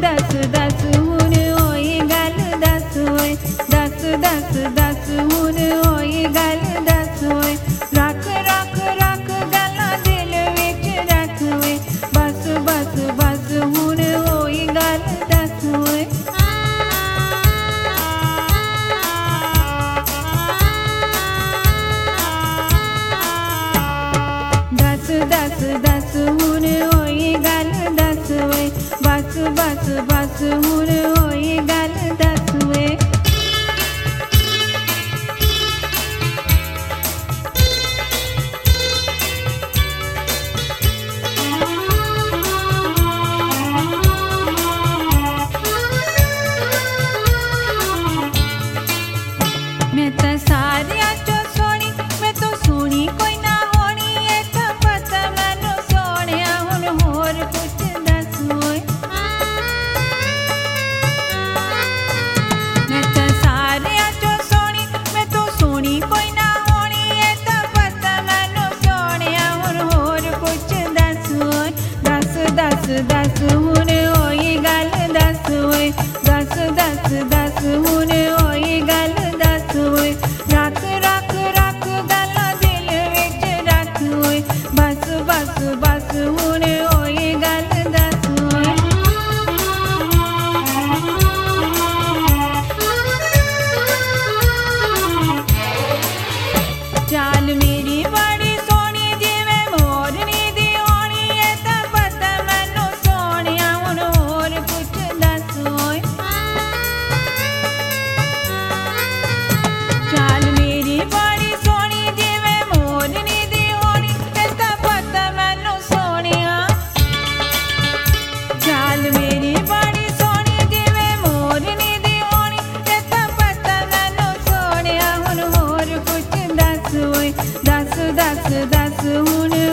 दस दस हुण होई गल दस होए दस दस दस हुण होई गल दस होए रख रख रख गल्लां दिल विच रख वे बस बस बस हुण होई गल दस होए दस दस दस हुण होई गल दस वे बस बस बस हुण होई गल दस वे मैं तो सारियां चों सोहनी मैं तो सोहनी कोई ना होनी ए तां पता मैनू सोहणिया हुण होर कुछ दस होए मैं तो सारियां चों सोहनी मैं तो सोहनी कोई ना होनी ए तां पता मैनू सोहणिया हुण होर कुछ दस होए दस दस दस हुण होई गल दस होए दस दस दस हुण होई गल दस होए रख रख रख गल्लां दिल विच रख होए बस बस बस हुण होई गल दस होए चाल मेरी बड़ी सोहनी जिवें मोरनी दी होनी ए तां पता मैनू सोहणिया हुण होर कुछ दस होए चाल मेरी बड़ी सोहनी जिवें मोरनी दी होनी ए तां पता मैनू सोहणिया चाल मेरी बड़ी सोहनी जिवें मोरनी दी होनी ए तां पता मैनू सोहणिया हुण होर कुछ दस होए दस दस दस हुण